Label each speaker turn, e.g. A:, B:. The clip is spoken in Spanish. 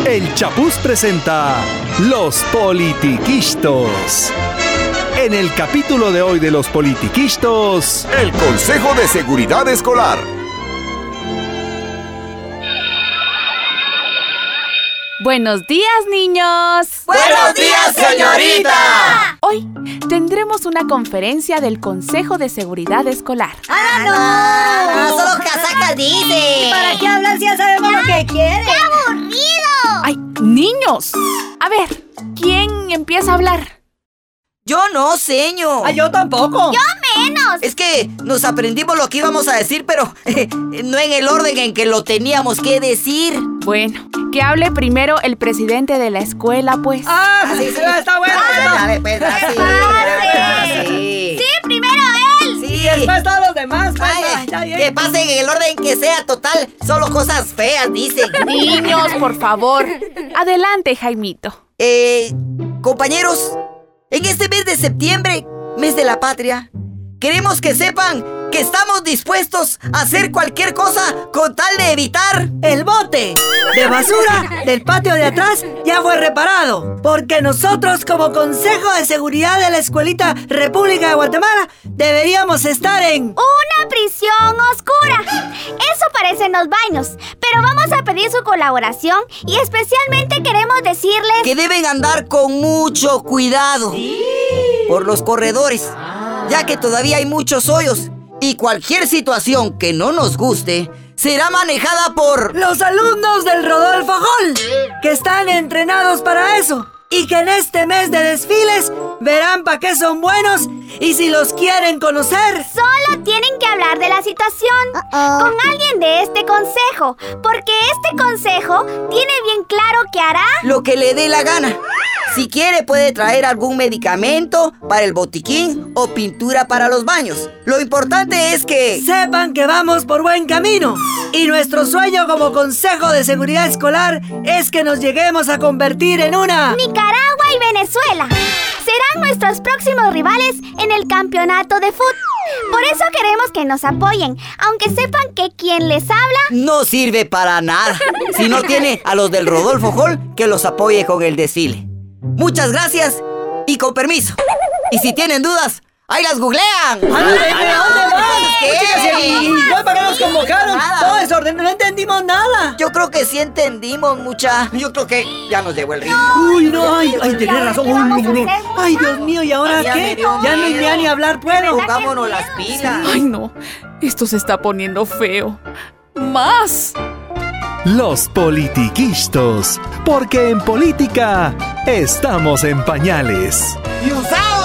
A: El Chapuz presenta Los Politiquistos. En el capítulo de hoy de Los Politiquistos,
B: el Consejo de Seguridad Escolar.
C: ¡Buenos días, niños!
D: ¡Buenos días, señorita!
C: Hoy tendremos una conferencia del Consejo de Seguridad Escolar.
D: ¡Ah, no! ¡Solo casacas dice!
E: ¿Para qué hablan si ya sabemos lo que quieren?
D: ¡Qué aburrido!
C: ¡Ay, niños! A ver, ¿quién empieza a hablar?
D: Yo no, señor.
E: ¡Ay, yo tampoco!
D: ¡Yo menos! Es que nos aprendimos lo que íbamos a decir, pero no en el orden en que lo teníamos que decir.
C: Bueno, que hable primero el presidente de la escuela, pues.
E: Sí, está bueno.
D: Dale, pues, así.
C: Sí,
D: primero él.
E: Y después todos los demás.
D: Que pasen en el orden que sea, total. Solo cosas feas, dicen.
C: Niños, por favor. Adelante, Jaimito.
D: Compañeros, en este mes de septiembre, mes de la patria, queremos que sepan que estamos dispuestos a hacer cualquier cosa con tal de evitar...
E: El bote de basura del patio de atrás ya fue reparado, porque nosotros como Consejo de Seguridad de la Escuelita República de Guatemala deberíamos estar en...
F: ¡una prisión oscura! Eso parecen los baños, pero vamos a pedir su colaboración y especialmente queremos decirles...
D: que deben andar con mucho cuidado por los corredores, ya que todavía hay muchos hoyos y cualquier situación que no nos guste será manejada por...
E: los alumnos del Rodolfo Hall, que están entrenados para eso. Y que en este mes de desfiles verán para qué son buenos y si los quieren conocer.
F: Solo tienen que hablar de la situación con alguien de este consejo, porque este consejo tiene bien claro que hará
D: lo que le dé la gana. Si quiere puede traer algún medicamento para el botiquín o pintura para los baños. Lo importante es que...
E: sepan que vamos por buen camino. Y nuestro sueño como Consejo de Seguridad Escolar es que nos lleguemos a convertir en una...
F: Nicaragua y Venezuela serán nuestros próximos rivales en el campeonato de fútbol. Por eso queremos que nos apoyen, aunque sepan que quien les habla...
D: no sirve para nada. Si no tiene a los del Rodolfo Hall, que los apoye con el desfile. Muchas gracias y con permiso. Y si tienen dudas, ¡ahí las googlean!
E: ¿Dónde vas?
D: ¿Qué?
E: ¿Para qué nos convocaron?
D: Nada.
E: Todo desordenado, no entendimos nada.
D: Yo creo que sí entendimos, mucha. Yo creo que ya nos llegó el ritmo.
E: Uy, no, ay, tenés razón. Ay, Dios mío, ¿y ahora
D: Ya
E: qué?
D: me dio
E: Ya no hay
D: miedo.
E: ni hablar puedo.
D: Pongámonos las pilas.
C: Ay, no. Esto se está poniendo feo. ¡Más!
A: Los Politiquistos, porque en política estamos en pañales.
D: ¡Y usados!